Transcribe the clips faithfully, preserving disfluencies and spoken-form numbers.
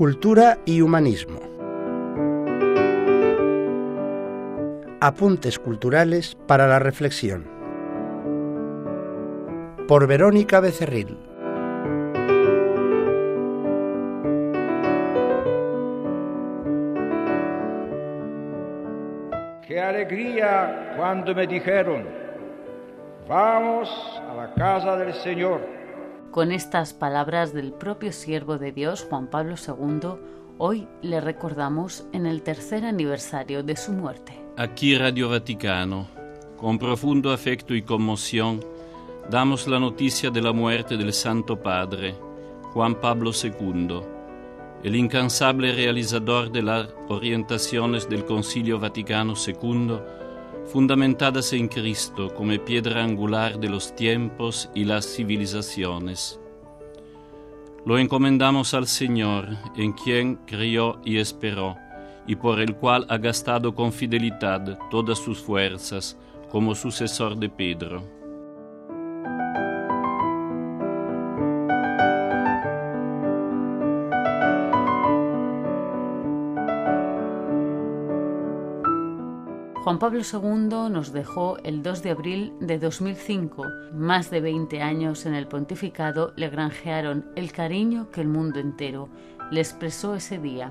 Cultura y humanismo. Apuntes culturales para la reflexión. Por Verónica Becerril. ¡Qué alegría cuando me dijeron, vamos a la casa del Señor! Con estas palabras del propio siervo de Dios, Juan Pablo segundo, hoy le recordamos en el tercer aniversario de su muerte. Aquí Radio Vaticano, con profundo afecto y conmoción, damos la noticia de la muerte del Santo Padre, Juan Pablo segundo, el incansable realizador de las orientaciones del Concilio Vaticano segundo, fundamentadas en Cristo como piedra angular de los tiempos y las civilizaciones. Lo encomendamos al Señor, en quien creyó y esperó, y por el cual ha gastado con fidelidad todas sus fuerzas como sucesor de Pedro. Juan Pablo segundo nos dejó el dos de abril de dos mil cinco. Más de veinte años en el pontificado le granjearon el cariño que el mundo entero le expresó ese día.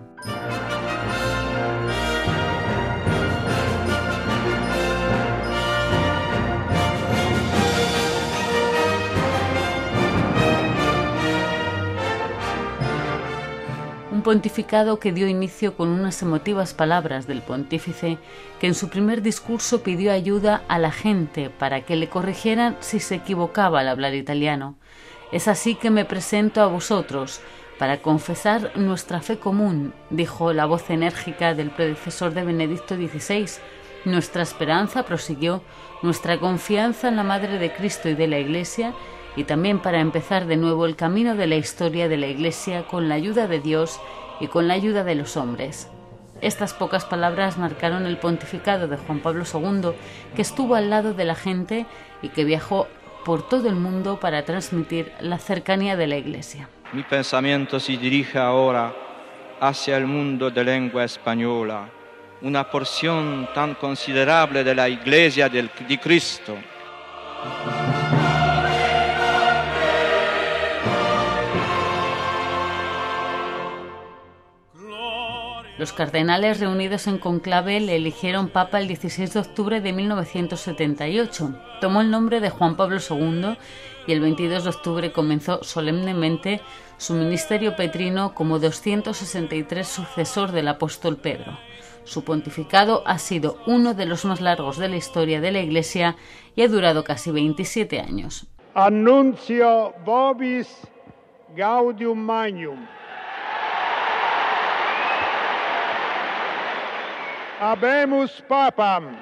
Un pontificado que dio inicio con unas emotivas palabras del pontífice que en su primer discurso pidió ayuda a la gente para que le corrigieran si se equivocaba al hablar italiano. Es así que me presento a vosotros para confesar nuestra fe común, dijo la voz enérgica del predecesor de Benedicto dieciséis. Nuestra esperanza, prosiguió, nuestra confianza en la Madre de Cristo y de la Iglesia, y también para empezar de nuevo el camino de la historia de la Iglesia con la ayuda de Dios y con la ayuda de los hombres. Estas pocas palabras marcaron el pontificado de Juan Pablo segundo, que estuvo al lado de la gente y que viajó por todo el mundo para transmitir la cercanía de la Iglesia. Mi pensamiento se dirige ahora hacia el mundo de lengua española, una porción tan considerable de la Iglesia de Cristo. Los cardenales reunidos en conclave le eligieron papa el dieciséis de octubre de mil novecientos setenta y ocho. Tomó el nombre de Juan Pablo segundo y el veintidós de octubre comenzó solemnemente su ministerio petrino como doscientos sesenta y tres sucesor del apóstol Pedro. Su pontificado ha sido uno de los más largos de la historia de la Iglesia y ha durado casi veintisiete años. Annuncio vobis gaudium magnum. Habemus papam,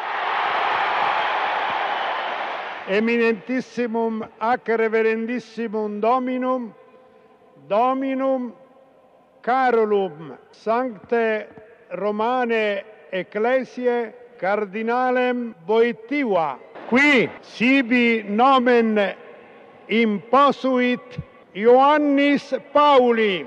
eminentissimum ac reverendissimum dominum, dominum Carolum, sancte Romane ecclesiae cardinalem Wojtyła, qui sibi nomen imposuit Ioannis Pauli.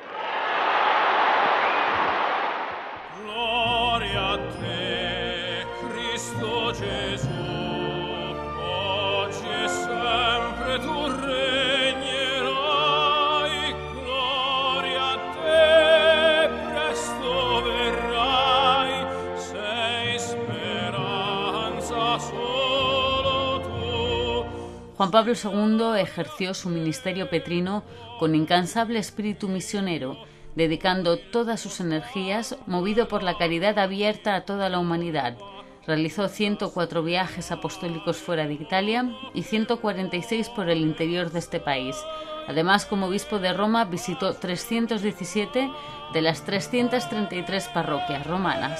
Juan Pablo segundo ejerció su ministerio petrino con incansable espíritu misionero, dedicando todas sus energías, movido por la caridad abierta a toda la humanidad. Realizó ciento cuatro viajes apostólicos fuera de Italia y ciento cuarenta y seis por el interior de este país. Además, como obispo de Roma, visitó trescientas diecisiete de las trescientas treinta y tres parroquias romanas.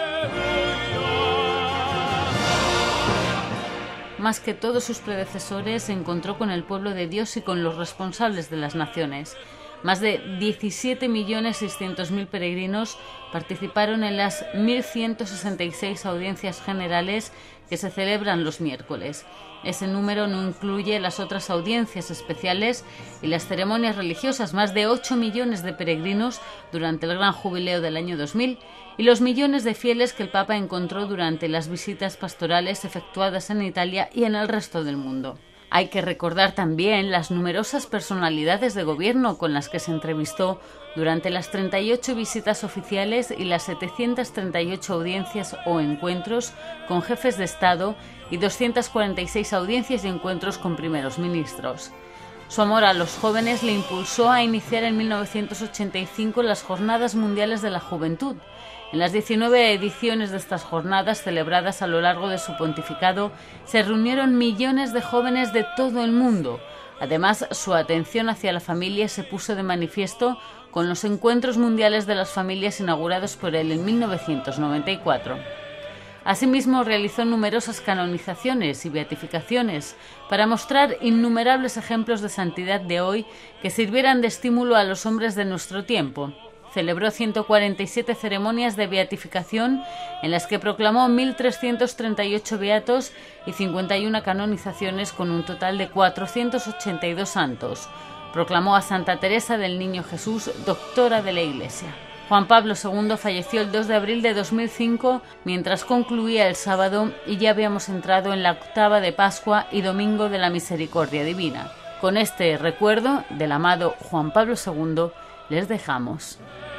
Más que todos sus predecesores, se encontró con el pueblo de Dios y con los responsables de las naciones. Más de diecisiete millones seiscientos mil peregrinos participaron en las mil ciento sesenta y seis audiencias generales que se celebran los miércoles. Ese número no incluye las otras audiencias especiales y las ceremonias religiosas, más de ocho millones de peregrinos durante el Gran Jubileo del año dos mil y los millones de fieles que el Papa encontró durante las visitas pastorales efectuadas en Italia y en el resto del mundo. Hay que recordar también las numerosas personalidades de gobierno con las que se entrevistó durante las treinta y ocho visitas oficiales y las setecientas treinta y ocho audiencias o encuentros con jefes de Estado y doscientas cuarenta y seis audiencias y encuentros con primeros ministros. Su amor a los jóvenes le impulsó a iniciar en mil novecientos ochenta y cinco las Jornadas Mundiales de la Juventud. En las diecinueve ediciones de estas jornadas, celebradas a lo largo de su pontificado, se reunieron millones de jóvenes de todo el mundo. Además, su atención hacia la familia se puso de manifiesto con los Encuentros Mundiales de las Familias inaugurados por él en mil novecientos noventa y cuatro. Asimismo, realizó numerosas canonizaciones y beatificaciones para mostrar innumerables ejemplos de santidad de hoy que sirvieran de estímulo a los hombres de nuestro tiempo. Celebró ciento cuarenta y siete ceremonias de beatificación en las que proclamó mil trescientos treinta y ocho beatos y cincuenta y una canonizaciones con un total de cuatrocientos ochenta y dos santos. Proclamó a Santa Teresa del Niño Jesús, doctora de la Iglesia. Juan Pablo segundo falleció el dos de abril de dos mil cinco mientras concluía el sábado y ya habíamos entrado en la octava de Pascua y domingo de la Misericordia Divina. Con este recuerdo del amado Juan Pablo segundo les dejamos.